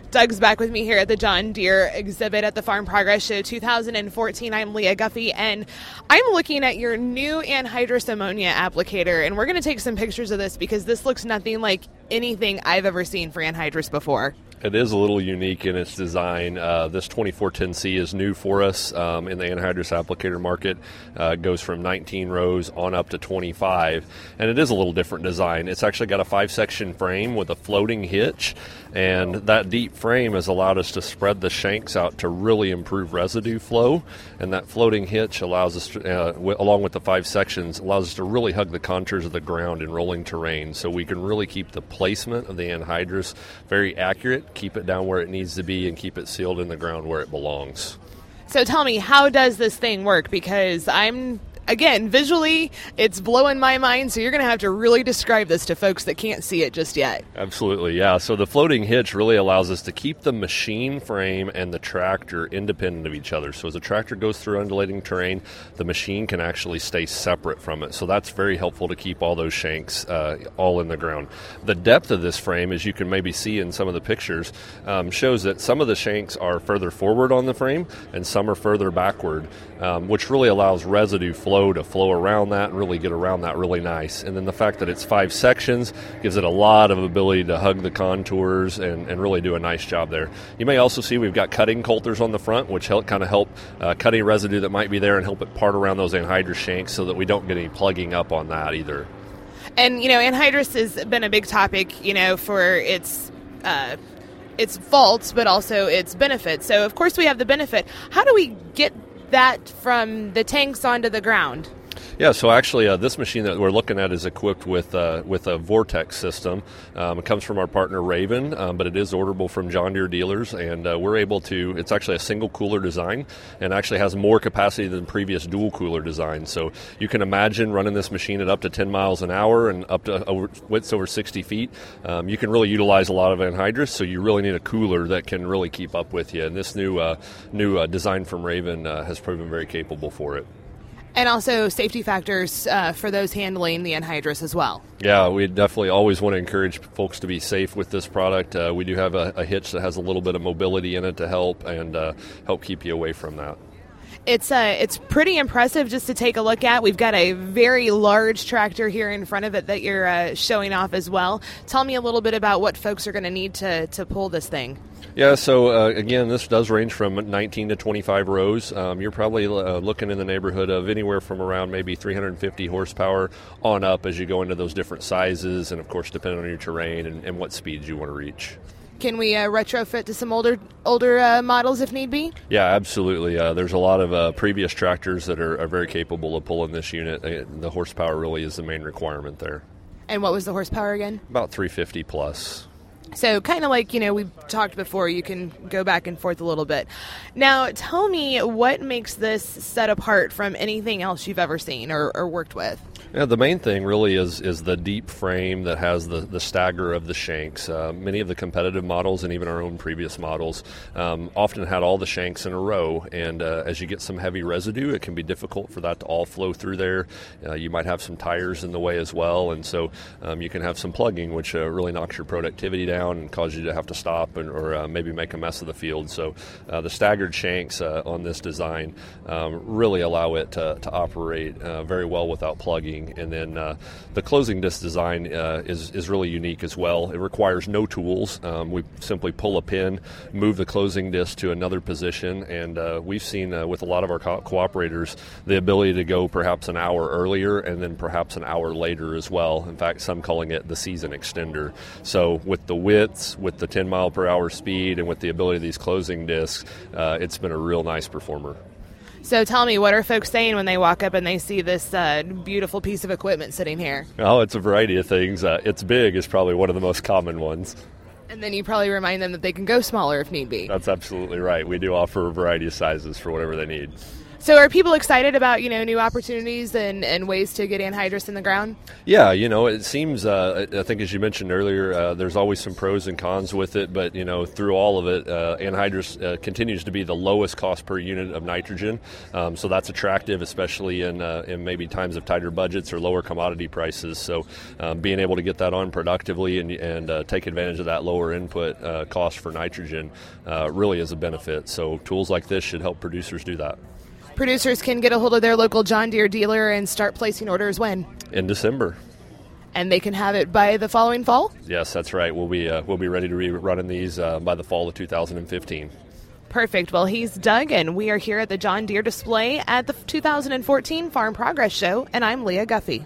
Doug's back with me here at the John Deere exhibit at the Farm Progress Show 2014. I'm Leah Guffey, and I'm looking at your new anhydrous ammonia applicator, and we're going to take some pictures of this because this looks nothing like anything I've ever seen for anhydrous before. It is a little unique in its design. This 2410C is new for us in the anhydrous applicator market. It goes from 19 rows on up to 25, and it is a little different design. It's actually got a 5-section frame with a floating hitch, and that deep frame has allowed us to spread the shanks out to really improve residue flow, and that floating hitch allows us to, along with the 5 sections, allows us to really hug the contours of the ground in rolling terrain, so we can really keep the placement of the anhydrous very accurate, keep it down where it needs to be, and keep it sealed in the ground where it belongs. So tell me, how does this thing work? Because again, visually, it's blowing my mind, so you're going to have to really describe this to folks that can't see it just yet. Absolutely, yeah. So the floating hitch really allows us to keep the machine frame and the tractor independent of each other. So as the tractor goes through undulating terrain, the machine can actually stay separate from it. So that's very helpful to keep all those shanks all in the ground. The depth of this frame, as you can maybe see in some of the pictures, shows that some of the shanks are further forward on the frame and some are further backward, which really allows residue flow to flow around that and really get around that really nice. And then the fact that it's 5 sections gives it a lot of ability to hug the contours and really do a nice job there. You may also see we've got cutting coulters on the front, which help cut any residue that might be there and help it part around those anhydrous shanks so that we don't get any plugging up on that either. And, anhydrous has been a big topic, for its faults, but also its benefits. So, of course, we have the benefit. How do we get that from the tanks onto the ground? Yeah, so actually this machine that we're looking at is equipped with a Vortex system. It comes from our partner Raven, but it is orderable from John Deere dealers, and we're able to, it's actually a single cooler design and actually has more capacity than previous dual cooler designs. So you can imagine running this machine at up to 10 miles an hour and up to widths over 60 feet. You can really utilize a lot of anhydrous, so you really need a cooler that can really keep up with you. And this new design from Raven has proven very capable for it. And also safety factors for those handling the anhydrous as well. Yeah, we definitely always want to encourage folks to be safe with this product. We do have a hitch that has a little bit of mobility in it to help keep you away from that. It's pretty impressive just to take a look at. We've got a very large tractor here in front of it that you're showing off as well. Tell me a little bit about what folks are going to need to pull this thing. Yeah, so again, this does range from 19 to 25 rows. You're probably looking in the neighborhood of anywhere from around maybe 350 horsepower on up as you go into those different sizes, and of course depending on your terrain and what speeds you want to reach. Can we retrofit to some older models if need be? Yeah, absolutely. There's a lot of previous tractors that are very capable of pulling this unit. The horsepower really is the main requirement there. And what was the horsepower again? About 350 plus. So kind of like, we've talked before, you can go back and forth a little bit. Now, tell me what makes this set apart from anything else you've ever seen or worked with? Yeah, the main thing really is the deep frame that has the stagger of the shanks. Many of the competitive models and even our own previous models often had all the shanks in a row, and as you get some heavy residue, it can be difficult for that to all flow through there. You might have some tires in the way as well, and so you can have some plugging, which really knocks your productivity down and cause you to have to stop or maybe make a mess of the field. So the staggered shanks on this design really allow it to operate very well without plugging. And then the closing disc design is really unique as well. It requires no tools. We simply pull a pin, move the closing disc to another position, and we've seen with a lot of our cooperators the ability to go perhaps an hour earlier and then perhaps an hour later as well. In fact, some calling it the season extender. So with the widths, with the 10 mile per hour speed, and with the ability of these closing discs, it's been a real nice performer. So tell me, what are folks saying when they walk up and they see this beautiful piece of equipment sitting here? Oh, it's a variety of things. It's big is probably one of the most common ones. And then you probably remind them that they can go smaller if need be. That's absolutely right. We do offer a variety of sizes for whatever they need. So are people excited about, new opportunities and ways to get anhydrous in the ground? Yeah, it seems, I think as you mentioned earlier, there's always some pros and cons with it, but, through all of it, anhydrous continues to be the lowest cost per unit of nitrogen. So that's attractive, especially in maybe times of tighter budgets or lower commodity prices. So being able to get that on productively and take advantage of that lower input cost for nitrogen really is a benefit. So tools like this should help producers do that. Producers can get a hold of their local John Deere dealer and start placing orders when? In December. And they can have it by the following fall? Yes, that's right. We'll be ready to be running these by the fall of 2015. Perfect. Well, he's Doug, and we are here at the John Deere display at the 2014 Farm Progress Show, and I'm Leah Guffey.